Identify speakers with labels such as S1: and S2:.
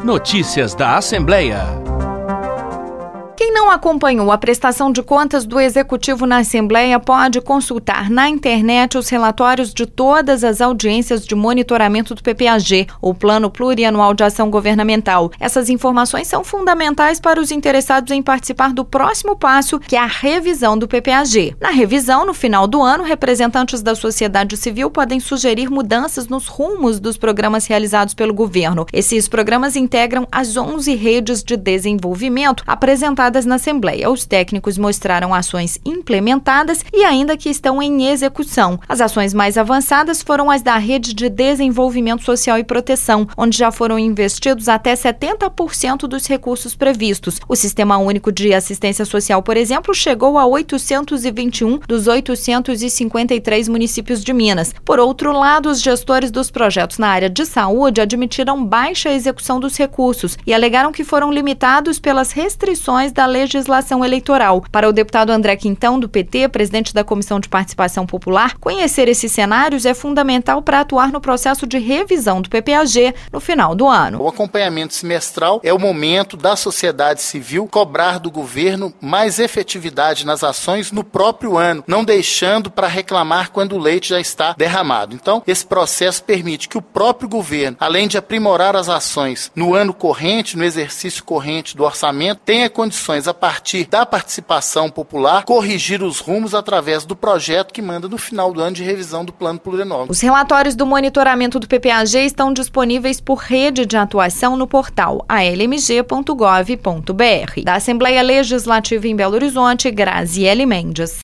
S1: Notícias da Assembleia.
S2: Quem não acompanhou a prestação de contas do Executivo na Assembleia pode consultar na internet os relatórios de todas as audiências de monitoramento do PPAG, o Plano Plurianual de Ação Governamental. Essas informações são fundamentais para os interessados em participar do próximo passo, que é a revisão do PPAG. Na revisão, no final do ano, representantes da sociedade civil podem sugerir mudanças nos rumos dos programas realizados pelo governo. Esses programas integram as 11 redes de desenvolvimento apresentadas na Assembleia. Os técnicos mostraram ações implementadas e ainda que estão em execução. As ações mais avançadas foram as da Rede de Desenvolvimento Social e Proteção, onde já foram investidos até 70% dos recursos previstos. O Sistema Único de Assistência Social, por exemplo, chegou a 821 dos 853 municípios de Minas. Por outro lado, os gestores dos projetos na área de saúde admitiram baixa execução dos recursos e alegaram que foram limitados pelas restrições da legislação eleitoral. Para o deputado André Quintão, do PT, presidente da Comissão de Participação Popular, conhecer esses cenários é fundamental para atuar no processo de revisão do PPAG no final do ano.
S3: O acompanhamento semestral é o momento da sociedade civil cobrar do governo mais efetividade nas ações no próprio ano, não deixando para reclamar quando o leite já está derramado. Então, esse processo permite que o próprio governo, além de aprimorar as ações no ano corrente, no exercício corrente do orçamento, tenha condições, a partir da participação popular, corrigir os rumos através do projeto que manda no final do ano de revisão do Plano Plurianual.
S2: Os relatórios do monitoramento do PPAG estão disponíveis por rede de atuação no portal almg.gov.br. Da Assembleia Legislativa em Belo Horizonte, Graziele Mendes.